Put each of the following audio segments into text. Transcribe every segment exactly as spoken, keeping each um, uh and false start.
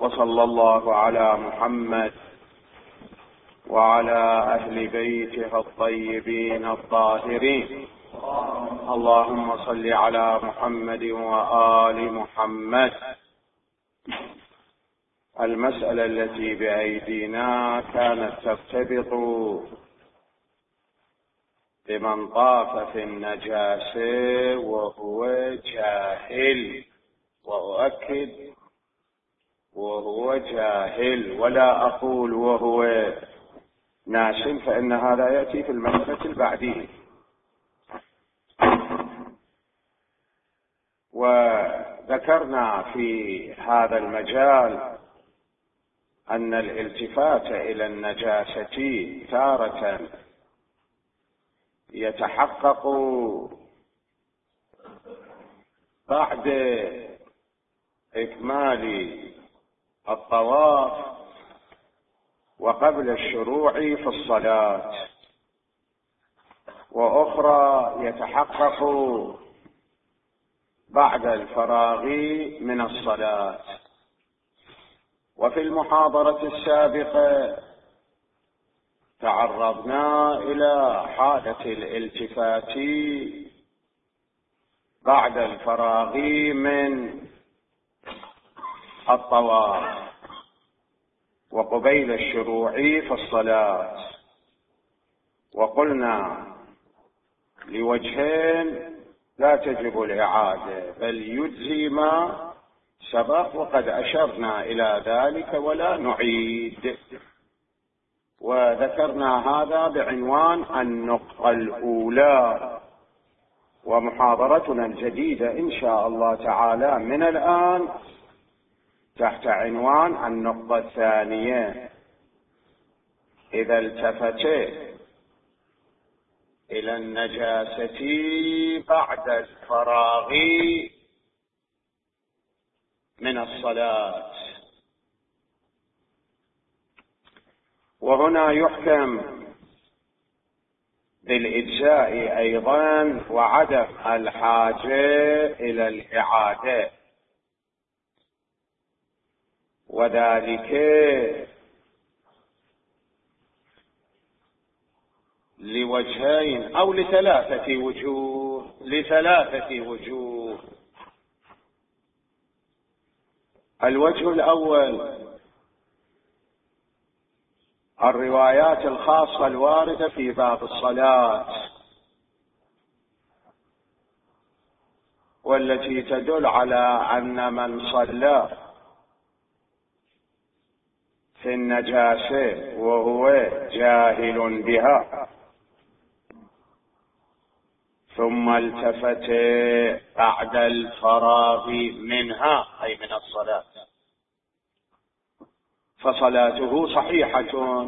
وصلى الله على محمد وعلى أهل بيته الطيبين الطاهرين. اللهم صل على محمد وآل محمد. المسألة التي بأيدينا كانت ترتبط بمن طاف في النجاسة وهو جاهل، وأؤكد وهو جاهل ولا أقول وهو ناسٍ، فإن هذا يأتي في المسألة البعدية. وذكرنا في هذا المجال أن الالتفات إلى النجاسة تارة يتحقق بعد إكمال الطواف وقبل الشروع في الصلاة، وأخرى يتحقق بعد الفراغ من الصلاة. وفي المحاضرة السابقة تعرضنا إلى حالة الالتفات بعد الفراغ من الطواف وقبيل الشروع في الصلاة، وقلنا لوجهين لا تجب الإعادة بل يجزي ما سبق، وقد أشرنا إلى ذلك ولا نعيد. وذكرنا هذا بعنوان النقطة الأولى، ومحاضرتنا الجديدة إن شاء الله تعالى من الآن تحت عنوان النقطة الثانية. إذا التفت إلى النجاسة بعد الفراغ من الصلاة. وهنا يحكم بالإجزاء أيضا وعدم الحاجة إلى الإعادة، وذلك لوجهين أو لثلاثة وجوه لثلاثة وجوه. الوجه الأول الروايات الخاصة الواردة في باب الصلاة، والتي تدل على أن من صلى في النجاسة وهو جاهل بها ثم التفت بعد الفراغ منها أي من الصلاة فصلاته صحيحة.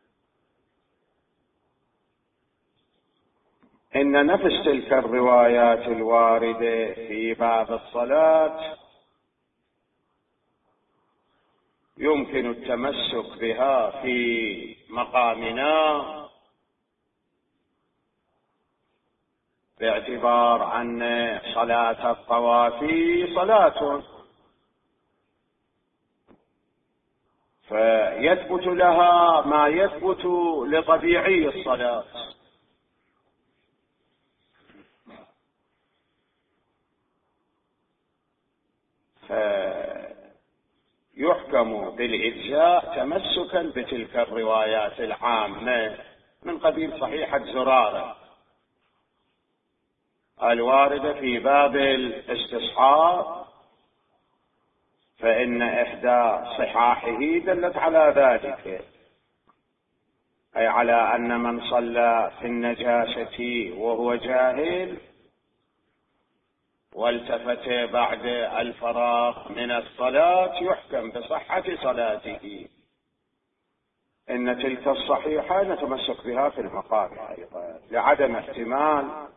إن نفس تلك الروايات الواردة في باب الصلاة يمكن التمسك بها في مقامنا باعتبار أن صلاة الطواف صلاة، فيثبت لها ما يثبت لطبيعي الصلاة. فيحكم بالإجزاء تمسكا بتلك الروايات العامة من قبيل صحيحة زرارة الواردة في باب الاستصحاب، فإن إحدى صحاحه دلت على ذلك، أي على أن من صلى في النجاسة وهو جاهل والتفت بعد الفراغ من الصلاة يحكم بصحة صلاته. إن تلك الصحيحة نتمسك بها في المقام أيضا لعدم احتمال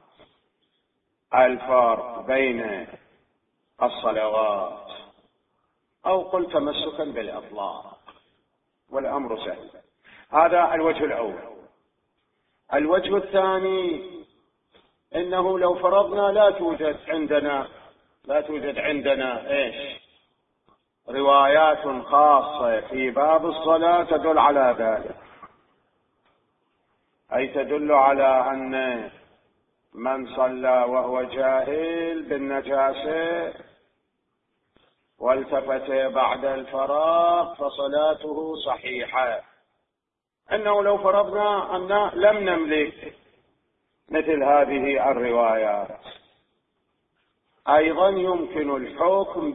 الفرق بين الصلوات، أو قل تمسكا بالإطلاق، والأمر سهل. هذا الوجه الأول. الوجه الثاني إنه لو فرضنا لا توجد عندنا لا توجد عندنا إيش روايات خاصة في باب الصلاة تدل على ذلك، أي تدل على أن من صلى وهو جاهل بالنجاسة والتفت بعد الفراغ فصلاته صحيحة. أنه لو فرضنا أن لم نملك مثل هذه الروايات أيضا يمكن الحكم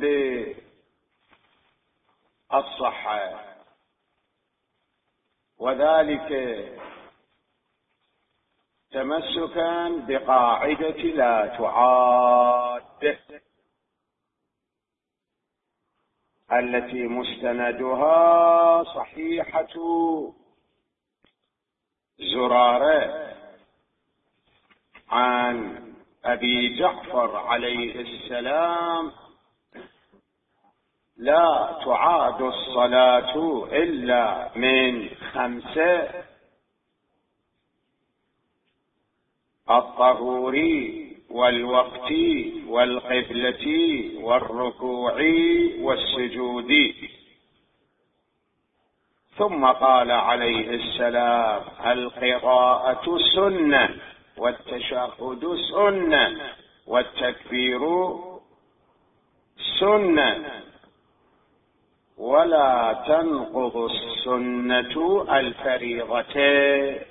بالصحة، وذلك تمسكا بقاعدة لا تعاد التي مستندها صحيحة زرارة عن أبي جعفر عليه السلام: لا تعاد الصلاة إلا من خمسة: الطهور والوقت والقبلة والركوع والسجود. ثم قال عليه السلام: القراءة سنة، والتشهد سنة، والتكبير سنة، ولا تنقض السنة الفريضة.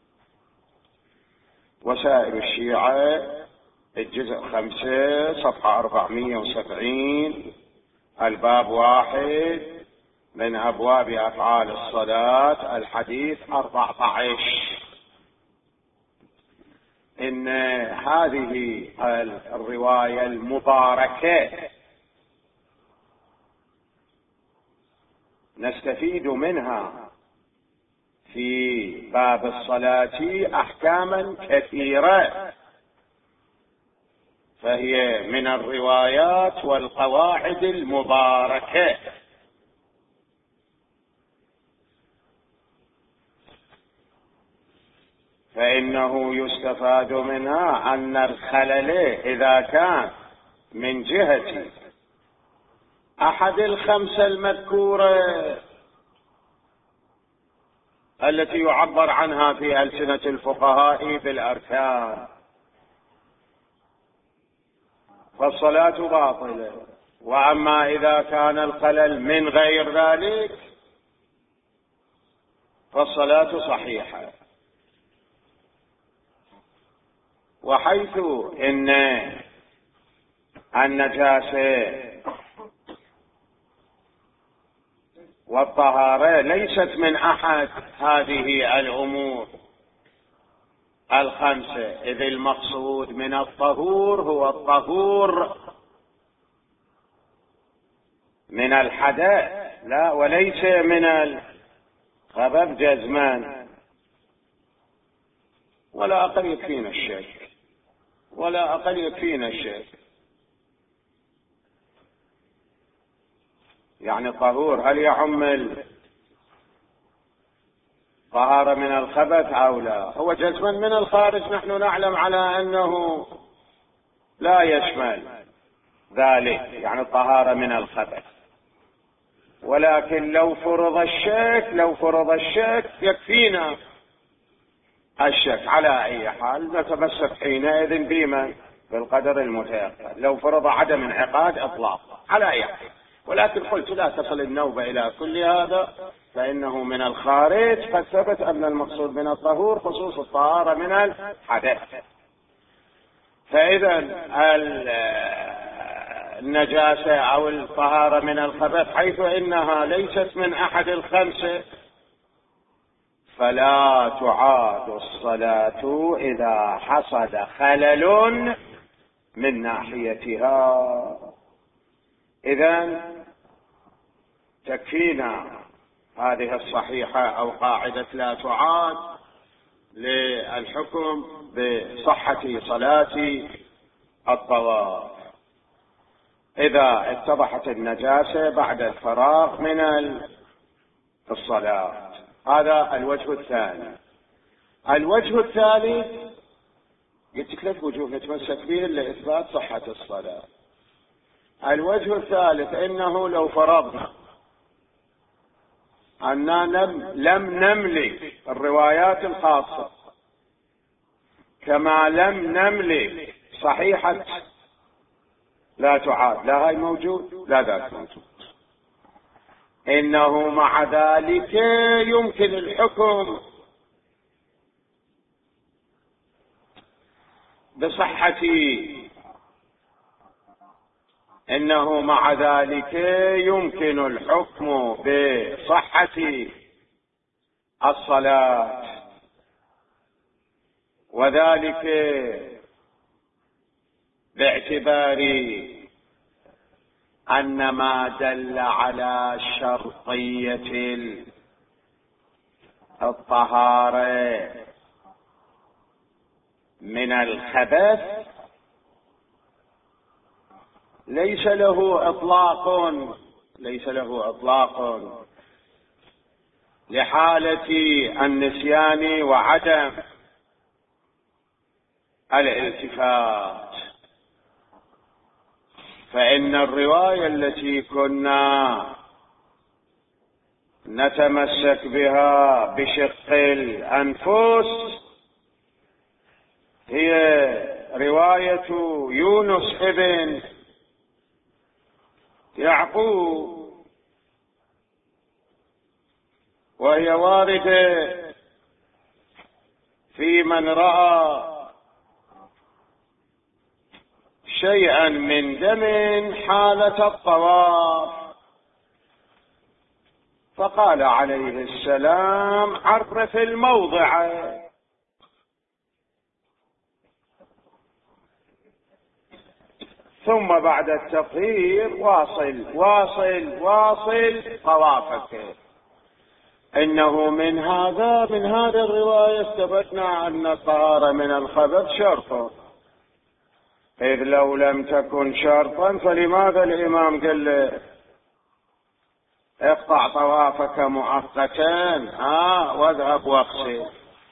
وسائر الشيعة الجزء خمسة صفحة أربعمائة وسبعين، الباب واحد من أبواب أفعال الصلاة، الحديث أربعة عشر. إن هذه الرواية المباركة نستفيد منها في باب الصلاة أحكاما كثيرة، فهي من الروايات والقواعد المباركة. فإنه يستفاد منها أن الخلل إذا كان من جهة أحد الخمسة المذكورة التي يعبر عنها في ألسنة الفقهاء بالأركان، فالصلاة باطلة. وأما إذا كان الخلل من غير ذلك فالصلاة صحيحة. وحيث إن النجاسة والطهارة ليست من أحد هذه الأمور الخمسة، إذ المقصود من الطهور هو الطهور من الحدث لا وليس من الخبث جزمان. ولا أقل يكفينا الشك، ولا أقل يكفينا الشك. يعني الطهور هل يعم الطهارة من الخبث أو لا؟ هو جزما من الخارج نحن نعلم على أنه لا يشمل ذلك، يعني الطهارة من الخبث. ولكن لو فرض الشك لو فرض الشك يكفينا الشك. على أي حال نتمسك حينئذ بما بالقدر المتيقن. لو فرض عدم انعقاد إطلاقا على أي حال، ولكن قلت لا تصل النوبة إلى كل هذا، فإنه من الخارج قد ثبت أن المقصود من الطهور خصوص الطهارة من الحدث. فإذا النجاسة أو الطهارة من الخبث حيث إنها ليست من أحد الخمسة فلا تعاد الصلاة إذا حصل خلل من ناحيتها. إذن تكفينا هذه الصحيحة أو قاعدة لا تعاد للحكم بصحة صلاة الطواف إذا اتضحت النجاسة بعد الفراغ من الصلاة. هذا الوجه الثاني. الوجه الثالث قلت ثلاث وجوه نتمسك به لإثبات صحة الصلاة. الوجه الثالث إنه لو فرضنا أننا لم نملك الروايات الخاصة كما لم نملك صحيحة لا تعاد، لا هاي موجود لا ذاك موجود، إنه مع ذلك يمكن الحكم بصحة إنه مع ذلك يمكن الحكم بصحة الصلاة، وذلك باعتبار أن ما دل على شرطية الطهارة من الخبث ليس له إطلاق ليس له إطلاق لحالة النسيان وعدم الالتفات. فإن الرواية التي كنا نتمسك بها بشق الأنفس هي رواية يونس ابن يعقوب، وهي واردة في من رأى شيئا من دم حالة الطواف فقال عليه السلام عرف الموضع، ثم بعد التطهير واصل واصل واصل طوافك. إنه من هذا من هذه الرواية استفدنا أن الطهارة من الخبث شرط، إذ لو لم تكن شرطا فلماذا الإمام قال له اقطع طوافك مؤقتا ها واذهب واغسل؟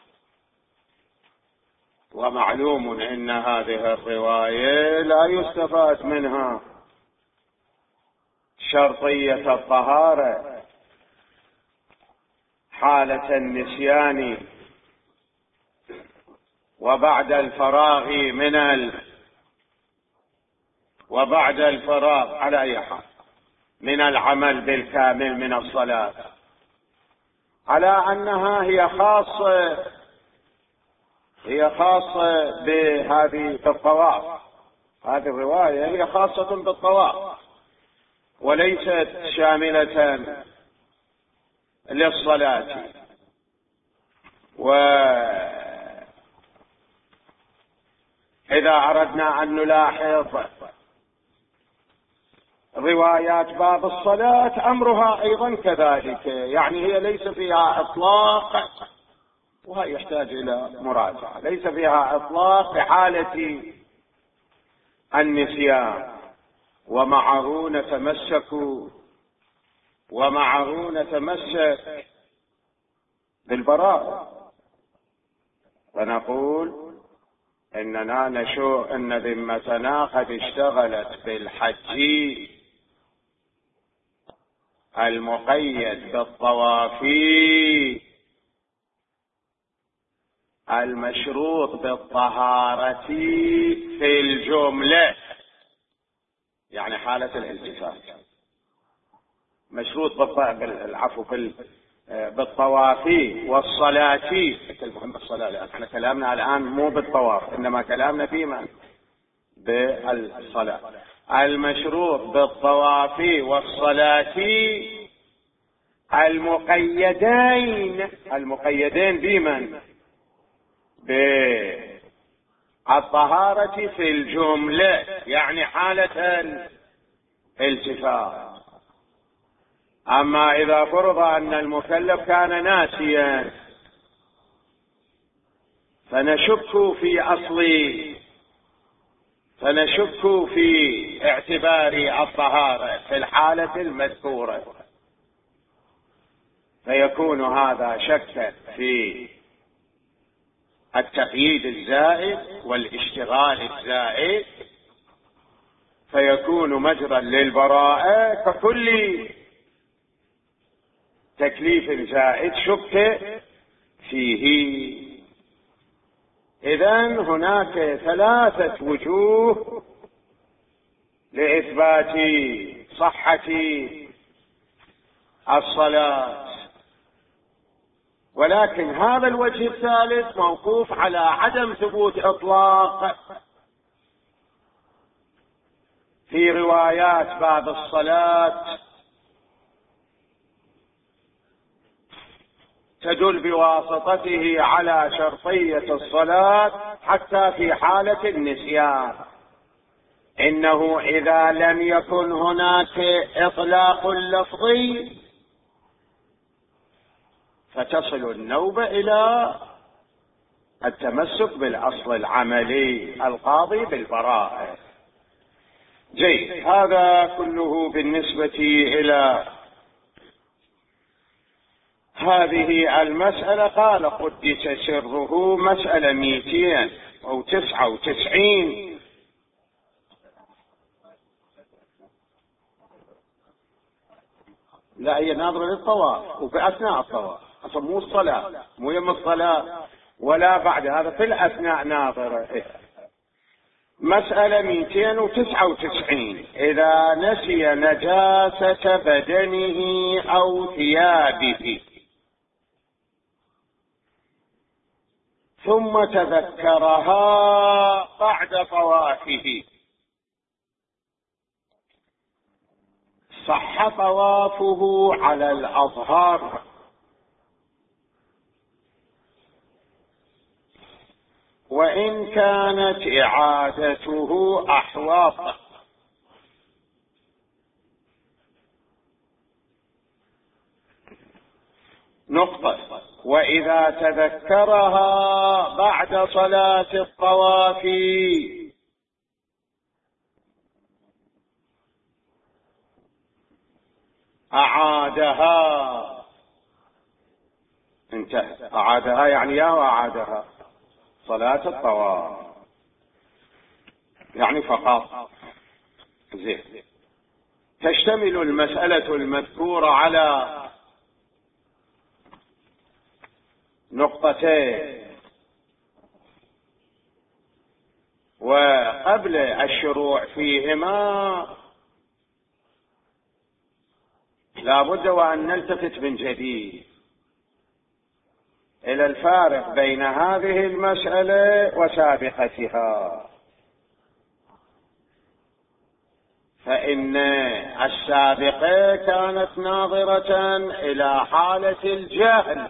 ومعلوم ان هذه الرواية لا يستفاد منها شرطية الطهارة حالة النسيان وبعد الفراغ من ال وبعد الفراغ على أي حال من العمل بالكامل من الصلاة، على أنها هي خاصة هي خاصة بهذه الطواف. هذه الرواية هي خاصة بالطواف وليست شاملة للصلاة. وإذا أردنا أن نلاحظ روايات باب الصلاة أمرها أيضا كذلك، يعني هي ليس فيها إطلاق، وهي يحتاج إلى مراجعة، ليس فيها إطلاق في حالة النسيان، ومعه نتمسك ومعه نتمسك بالبراءة ونقول إننا نشوء أن ذمتنا قد اشتغلت بالحج المقيد بالطواف المشروط بالطهارة في الجملة، يعني حالة الالتفات مشروط بالعفو بالطواف والصلاة. المهم بالصلاة، لأن احنا كلامنا الآن مو بالطواف إنما كلامنا فيما بالصلاة. المشروط بالطواف والصلاة المقيدين المقيدين بمن؟ بالطهارة في الجملة، يعني حالة الالتفات. أما إذا فرض أن المكلف كان ناسيا فنشك في أصل فنشك في اعتبار الطهارة في الحالة المذكورة، فيكون هذا شكا في التقييد الزائد والاشتغال الزائد فيكون مجرى للبراءة ككل تكليف زائد شك فيه. إذن هناك ثلاثة وجوه لإثبات صحة الصلاة، ولكن هذا الوجه الثالث موقوف على عدم ثبوت إطلاق في روايات باب الصلاة تدل بواسطته على شرطية الصلاة حتى في حالة النسيان. إنه إذا لم يكن هناك إطلاق لفظي فتصل النوبة إلى التمسك بالأصل العملي القاضي بالبراءة. جيد، هذا كله بالنسبة إلى هذه المسألة. قال قدس سره مسألة مئتين أو تسعة وتسعين. لا، هي ناظرة للطواف وفي أثناء الطواف، أصلا مو الصلاة، مو يوم الصلاة ولا بعد، هذا في الأثناء ناظرة. إيه. مسألة مئتين وتسعة وتسعين. إذا نسي نجاسة بدنه أو ثيابه ثم تذكرها بعد طوافه صح طوافه على الأظهر، وإن كانت إعادته أحواط. نقطة. وإذا تذكرها بعد صلاة الطواف أعادها. انتهى. أعادها يعني يا وأعادها صلاة الطواف يعني فقط. زين. تشتمل المسألة المذكورة على نقطتين، وقبل الشروع فيهما لا بد وأن نلتفت من جديد إلى الفارق بين هذه المسألة وسابقتها. فإن السابقة كانت ناظرة إلى حالة الجهل،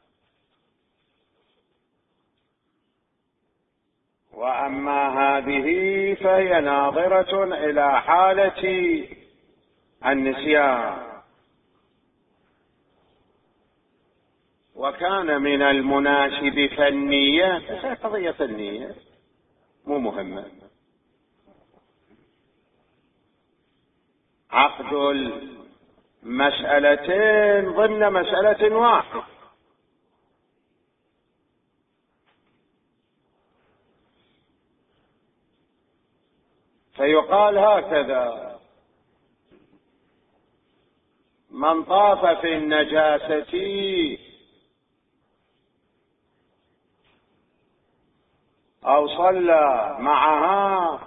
وأما هذه فهي ناظرة إلى حالة النسيان. وكان من المناسب فالنية، قضية النية مو مهمة، عقد المسألتين ضمن مسألة واحدة. فيقال هكذا: من طاف في النجاسة أو صلى معها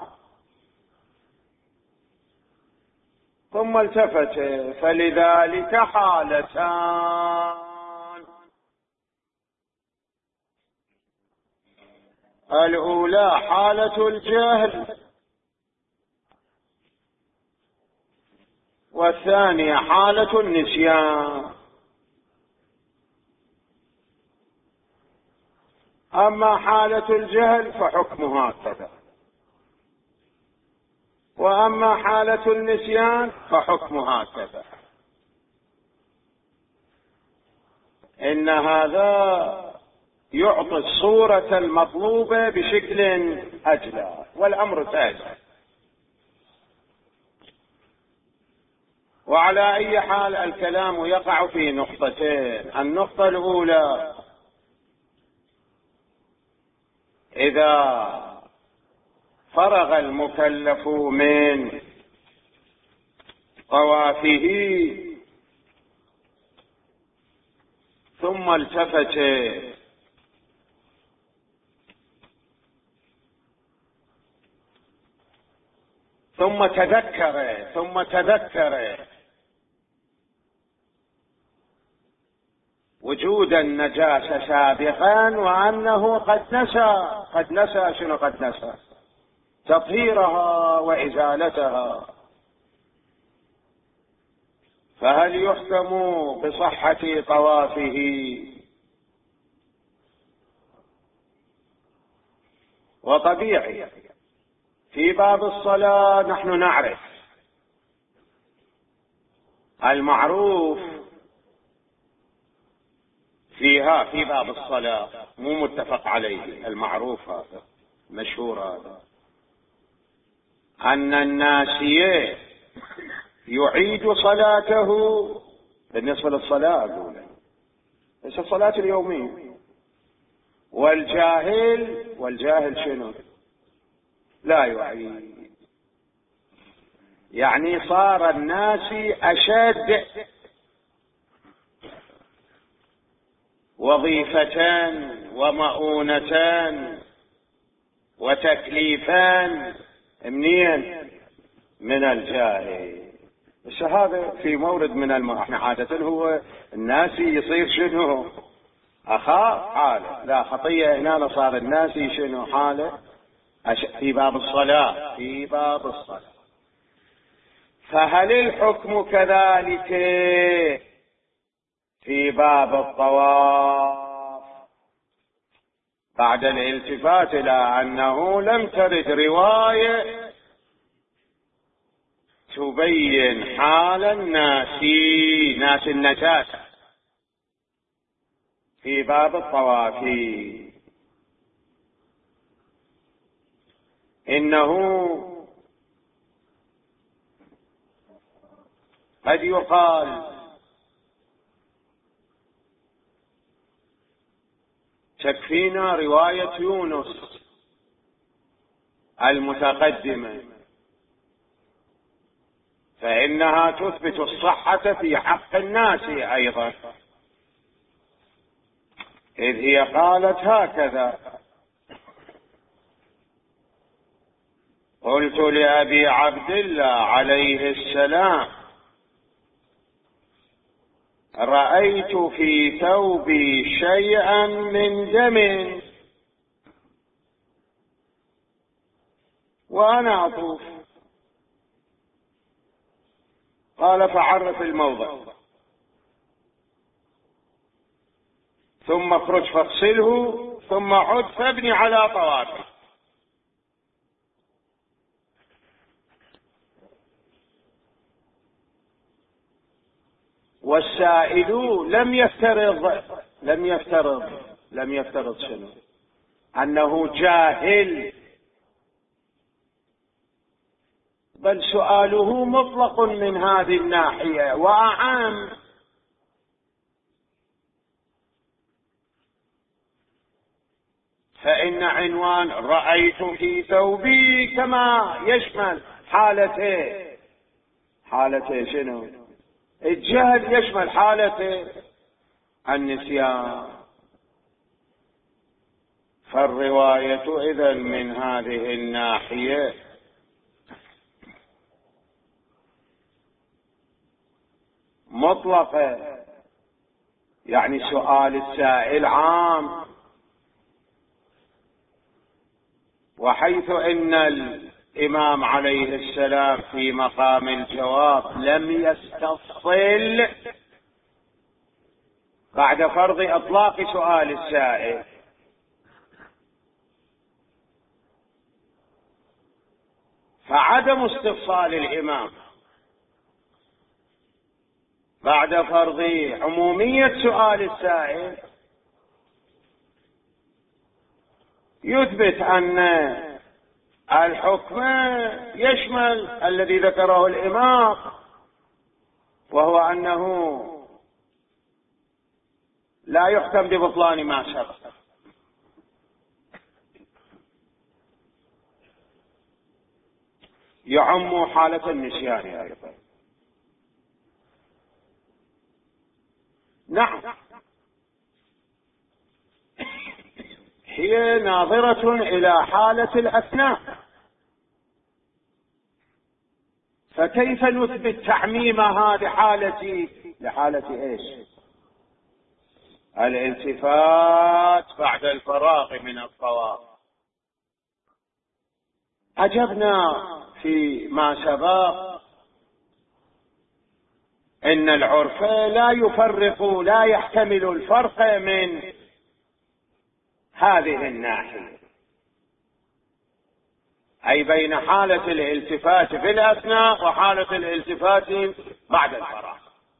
ثم التفت فلذلك حالتان: الأولى حالة الجهل، والثانية حالة النسيان. أما حالة الجهل فحكمها هكذا، وأما حالة النسيان فحكمها هكذا. إن هذا يعطي الصورة المطلوبة بشكل أجلى، والأمر تاجر. وعلى أي حال الكلام يقع في نقطتين. النقطة الأولى: إذا فرغ المكلف من طوافه ثم التفت ثم تذكر ثم تذكر وجود النجاسة سابقا، وأنه قد نسى قد نسى شنو قد نسى تطهيرها وإزالتها. فهل يحكم بصحة طوافه؟ وطبيعي في باب الصلاة نحن نعرف المعروف فيها في باب الصلاة، مو متفق عليه، المعروف هذا مشهور هذا، أن الناسي يعيد صلاته بالنسبة للصلاة أقول ليس الصلاة اليومية، والجاهل والجاهل شنو لا يعيد. يعني صار الناسي أشد وظيفتان ومؤونتان وتكليفان منين؟ من الجاهل. بس هذا في مورد من الم... احنا عادة هو الناسي يصير شنو أخاف حاله، لا خطية هنا صار الناسي شنو حاله أش... في باب الصلاة في باب الصلاة. فهل الحكم كذلك في باب الطواف بعد الالتفات إلى أنه لم ترد رواية تبين حال الناسي ناس النجاسة في باب الطواف؟ إنه قد يقال تكفينا رواية يونس المتقدمة، فإنها تثبت الصحة في حق الناس أيضا، إذ هي قالت هكذا: قلت لأبي عبد الله عليه السلام رأيت في ثوبي شيئا من دم وأنا أطوف. قال: فعرف الموضع ثم اخرج فاغسله ثم عد فابني على طوافه. والسائل لم يفترض لم يفترض لم يفترض شنو؟ أنه جاهل، بل سؤاله مطلق من هذه الناحية وأعام. فإن عنوان رأيت في ثوبي كما يشمل حالتين، حالتين شنو؟ الجهل يشمل حالة النسيان. فالرواية إذن من هذه الناحية مطلقة، يعني سؤال السائل عام، وحيث إن الإمام عليه السلام في مقام الجواب لم يستفصل بعد فرض إطلاق سؤال السائل، فعدم استفصال الإمام بعد فرض عمومية سؤال السائل يثبت أن الحكم يشمل الذي ذكره الإمام، وهو أنه لا يحكم ببطلان ما سبق. يعم حالة النسيان أيضا. نعم، هي ناظرة إلى حالة الأثناء، فكيف نثبت تعميمها لحالة لحالة إيش؟ الالتفات بعد الفراغ من الطواف. أجبنا فيما سبق إن العرف لا يفرق، لا يحتمل الفرق من هذه الناحية، أي بين حالة الالتفات في الأثناء وحالة الالتفات بعد الفراغ.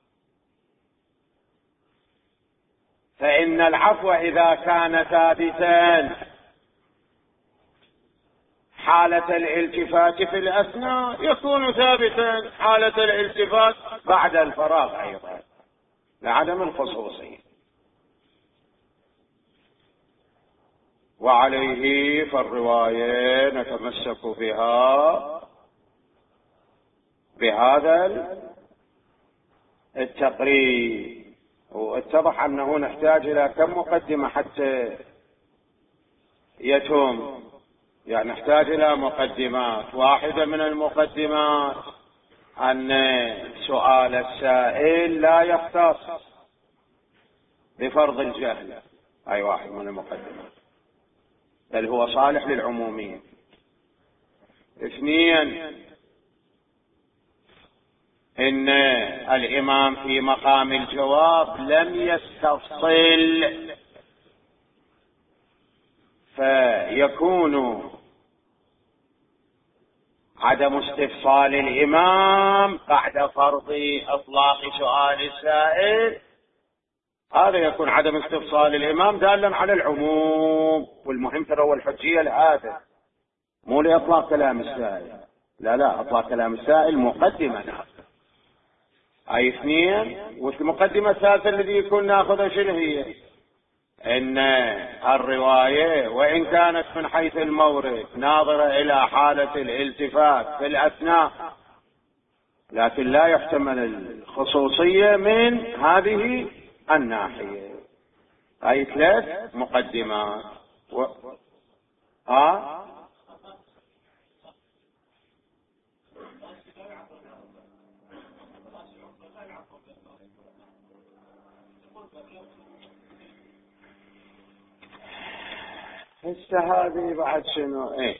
فإن العفو إذا كان ثابتا حالة الالتفات في الأثناء يكون ثابتا حالة الالتفات بعد الفراغ أيضا لعدم الخصوصية. وعليه فالرواية نتمسك بها بهذا التقريب. واتضح أنه نحتاج إلى كم مقدمة حتى يتم، يعني نحتاج إلى مقدمات. واحدة من المقدمات أن سؤال السائل لا يختص بفرض الجهل، أي واحد من المقدمات، بل هو صالح للعمومية. اثنين، إن الإمام في مقام الجواب لم يستفصل، فيكون عدم استفصال الإمام بعد فرض إطلاق سؤال السائل، هذا يكون عدم استفصال الإمام دالا على العموم. والمهم ترى هو الحجية لهذا، مو لإطلاق كلام السائل، لا لا، إطلاق كلام السائل مقدمة ناخذ. أي اثنين. والمقدمة الثالثة الذي يكون ناخذها شنو هي؟ إن الرواية وإن كانت من حيث المورد ناظرة إلى حالة الالتفات في الأثناء، لكن لا يحتمل الخصوصية من هذه الناحية. أي ثلاث مقدمات. و... آه؟ هسه هذه بعد شنو؟ ايه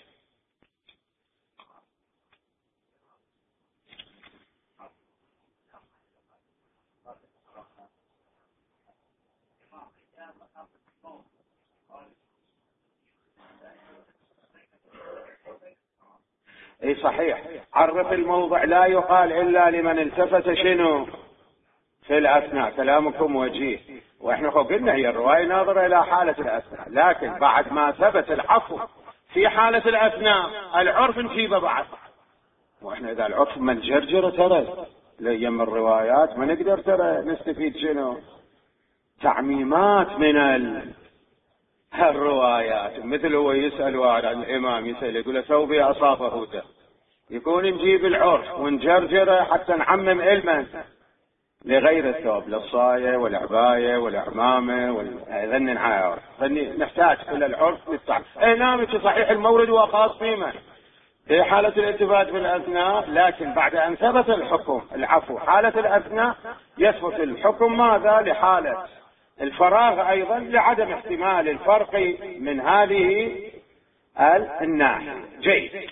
اي صحيح. عرف الموضع لا يقال الا لمن التفت شنو في الاثناء. كلامكم وجيه، واحنا قلنا هي الرواية ناظرة الى حالة الاثناء، لكن بعد ما ثبت العفو في حالة الاثناء العرف نجيبه بعد. واحنا اذا العرف من جرجر ترى ليم الروايات ما نقدر ترى نستفيد شنو تعميمات من ال... الروايات. مثل هو يسأل واحد عن الامام، يسأل يقول له ثوبي اصابه دم، يكون نجيب العرف ونجرجره حتى نعمم علما لغير الثوب، للصاية والعباية والعمامة والذن نعاير، فنحتاج إلى العرف للتعرف. اي نعم صحيح المورد هو خاص فيما في حالة الالتفات في الأثناء، لكن بعد أن ثبت الحكم العفو حالة الأثناء يثبت الحكم ماذا لحالة الفراغ أيضا لعدم احتمال الفرق من هذه الناحية. جيد.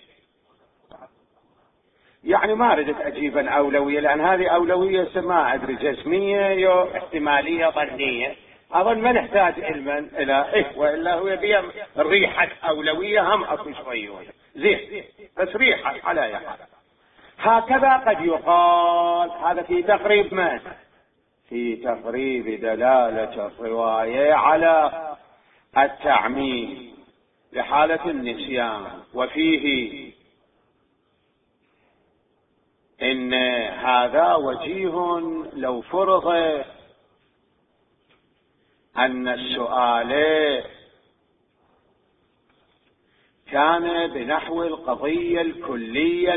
يعني ما ردت أجيبا أولوية، لأن هذه أولوية ما أدري جسمية أو احتمالية ظنية، أظن ما نحتاج علما إلى إيه، وإلا هو يبيع ريحة أولوية هم أكو شوية زين، بس ريحة على أي حال. هكذا قد يقال. هذا في تقريب من؟ في تقريب دلالة الرواية على التعميم لحالة النسيان. وفيه إن هذا وجيه لو فرض أن السؤال كان بنحو القضية الكلية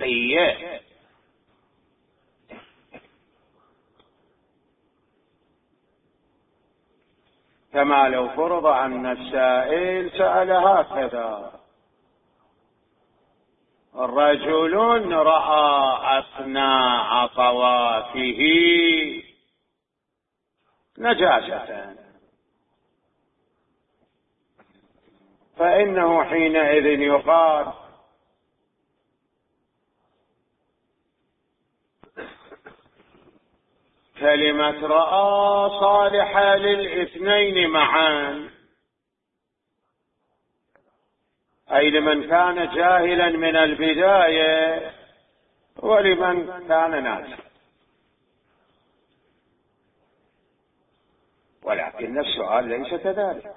الحقيقية، كما لو فرض أن السائل سأل هكذا: رجل رأى أثناء طوافه نجاسة، فإنه حينئذ يقال: كلمة رأى صالحة للاثنين معا، أي لمن كان جاهلا من البداية ولمن كان ناسيا. ولكن السؤال ليس كذلك،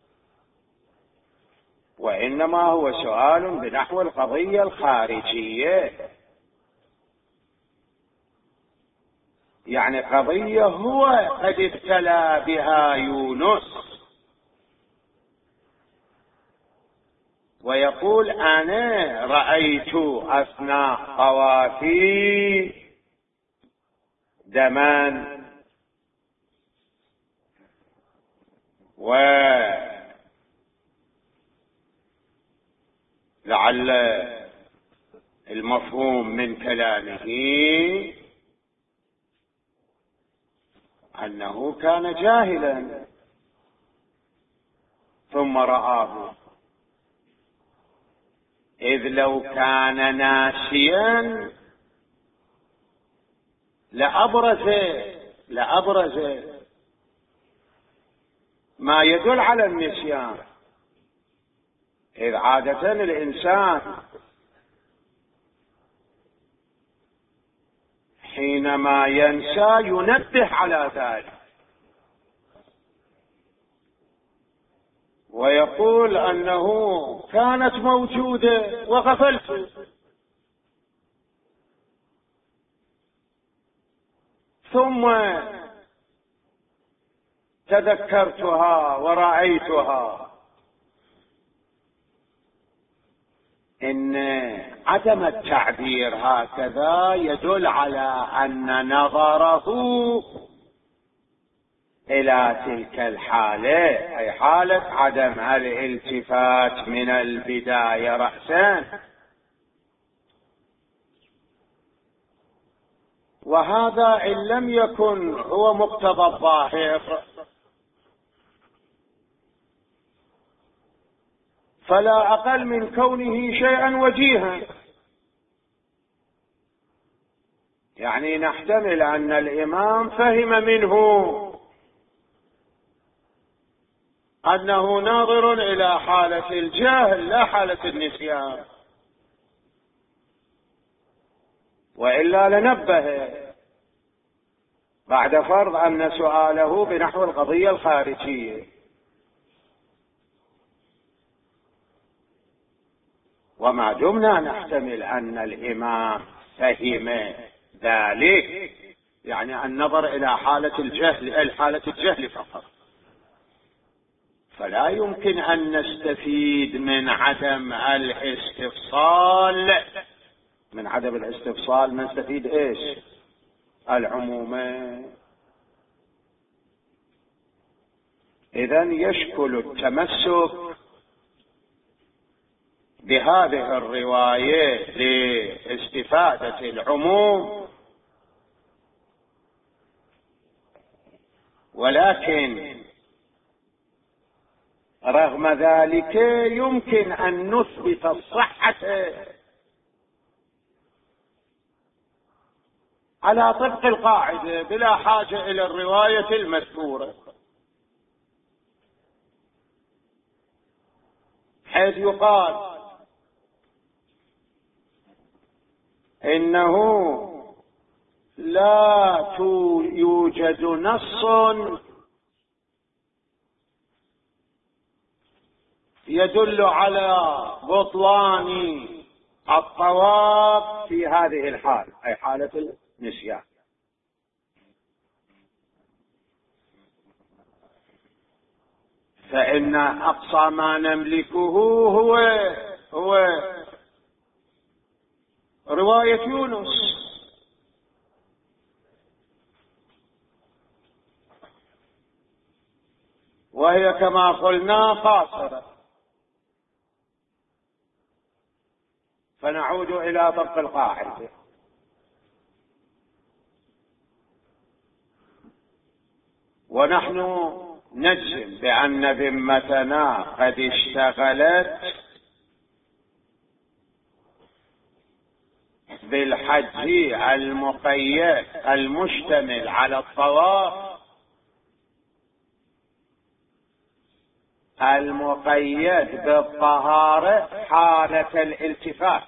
وإنما هو سؤال بنحو القضية الخارجية، يعني قضية هو قد ابتلى بها يونس، ويقول: أنا رأيت أثناء طوافي دما، ولعل المفهوم من كلامه أنه كان جاهلا ثم رآه، إذ لو كان ناسيا لأبرز لأبرز ما يدل على النسيان، إذ عادة الإنسان حينما ينسى ينبه على ذلك ويقول أنه كانت موجودة وغفلت، ثم تذكرتها ورأيتها. إن عدم التعبير هكذا يدل على أن نظره إلى تلك الحالة، أي حالة عدم الالتفات من البداية رأسا، وهذا إن لم يكن هو مقتضى الظاهر فلا أقل من كونه شيئا وجيها. يعني نحتمل أن الإمام فهم منه أنه ناظر إلى حالة الجهل لا حالة النسيان، وإلا لنبه بعد فرض أن سؤاله بنحو القضية الخارجية. وما دمنا نحتمل أن الإمام فهم ذلك، يعني النظر إلى حالة الجهل حالة الجهل فقط، فلا يمكن أن نستفيد من عدم الاستفصال. من عدم الاستفصال نستفيد إيش؟ العمومة. إذن يشكل التمسك بهذه الرواية لاستفادة العموم، ولكن رغم ذلك يمكن أن نثبت الصحة على طبق القاعدة بلا حاجة إلى الرواية المذكورة، حيث يقال إنه لا يوجد نص يدل على بطلان الطواف في هذه الحال، أي حالة النسيان. فإن أقصى ما نملكه هو هو رواية يونس، وهي كما قلنا قاصرة. فنعود إلى طبق القاعدة. ونحن نجزم بأن ذمتنا قد اشتغلت بالحج المقيد المشتمل على الطواف المقيد بالطهارة حالة الالتفات.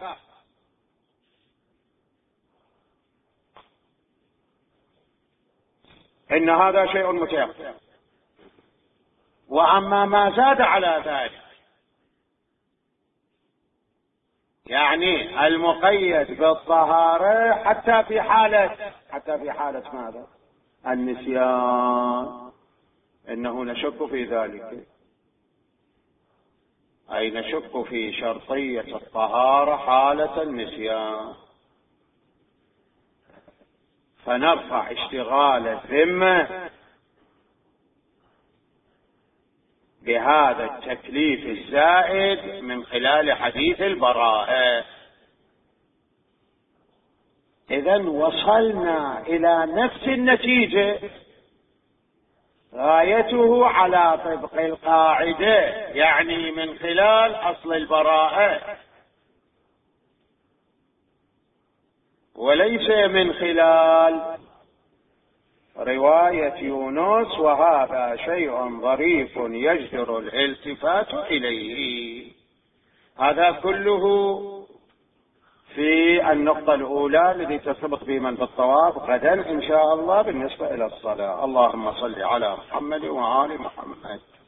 إن هذا شيء متيقن. وأما ما زاد على ذلك يعني المقيد بالطهارة حتى في حالة حتى في حالة ماذا؟ النسيان. إنه نشك في ذلك، أي نشك في شرطية الطهارة حالة النسيان، فنرفع اشتغال الذمة بهذا التكليف الزائد من خلال حديث البراءة. إذن وصلنا إلى نفس النتيجة، غايته على طبق القاعدة، يعني من خلال أصل البراءة وليس من خلال رواية يونس، وهذا شيء ظريف يجدر الالتفات إليه. هذا كله في النقطة الأولى التي ترتبط بمن بالطواف غدا إن شاء الله بالنسبة إلى الصلاة. اللهم صل على محمد وآل محمد.